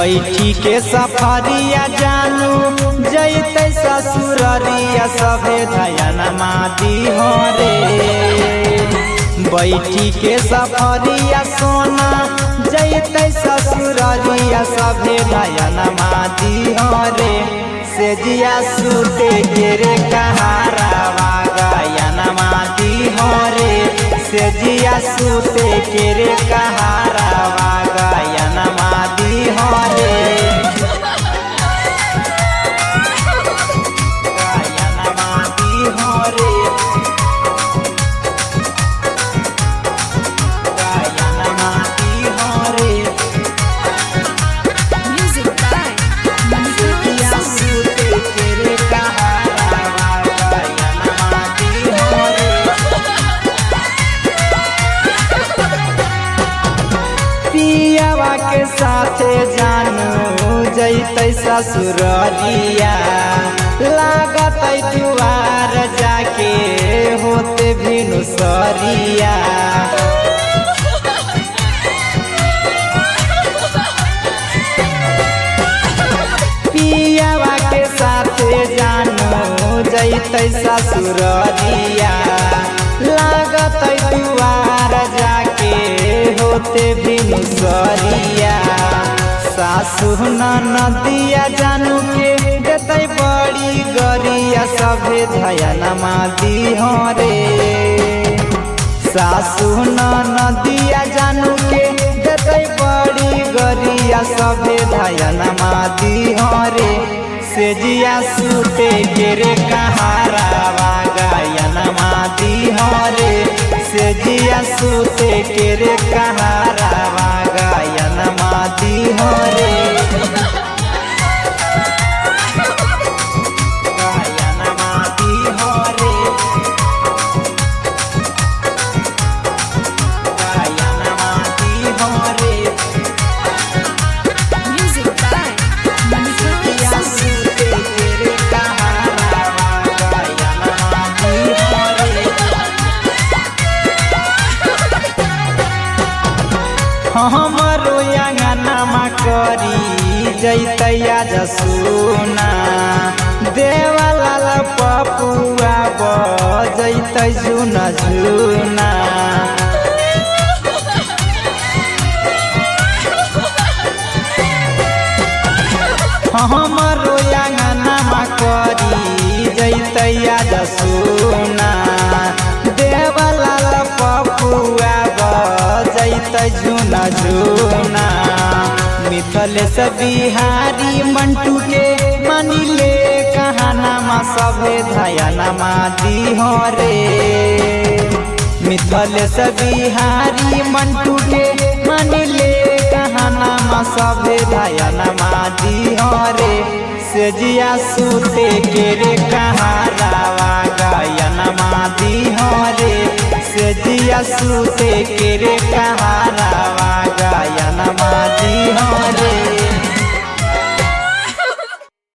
बैठी के सफरिया जानू जैते ससुररिया सभे धयन मादी हो रे। बैठी के सफरिया सोना जैते ससुररिया सभे धयन मादी हो रे। से जिया सूते के रे कहारावा गायन मादी हो रे। से जिया सूते के रे कहारावा गायन मादी हो रे। गायन मादी हो रे। गायन मादी हो रे। Music by जिया सूते के रे कहारावा गायन मादी हो रे। पियावा के साथे जानू जैते ससुररिया लागत दुआर जाके होते भिनु सरिया। पियावा के साथे जानू जैते ससुररिया लागत दुआर जाके होते भिनु सरिया। सासु नदिया जानू के देते बड़ी गरिया सभे धयन मादी हो रे। सासु नदिया जानू के देते बड़ी गरिया सभे धयन मादी हो रे। से जिया सूते के रे कहारावा गायन मादी हो रे। से जिया सूते के रे कहारावा गायन मादी हो रे। गायन मादी हो रे। गायन मादी हो रे। Music by जिया सूते के रे कहारावा गायन मादी हो रे। हमरो अंगनमा करी जैतैया जसुना देवालाल पपुआ बजैतै झुना झुना। हमरो अंगनमा करी जैतैया जसुना देवालाल पपुआ बजैतै झुना झुना। मिथलेश बिहारी मंटू के मानिले कहानामा सभे धयन मादी हो रे। मिथलेश बिहारी मंटू के मानिले कहानामा सभे धयन मादी हो रे। से जिया सूते के रे कहारावा गायन मादी हो रे। से जिया सूते के रे कहारावा गायन मादी हो रे।